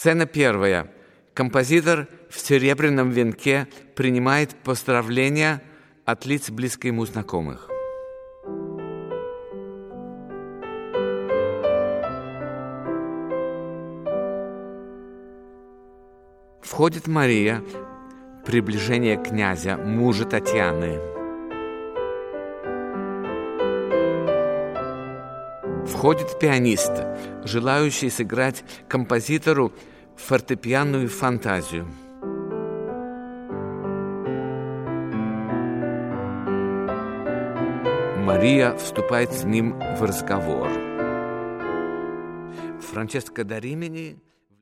Сцена первая. Композитор в серебряном венке принимает поздравления от лиц близко ему знакомых. Входит Мария, приближение князя, мужа Татьяны. Входит пианист, желающий сыграть композитору фортепианную фантазию. Мария вступает с ним в разговор. Франческо да Римини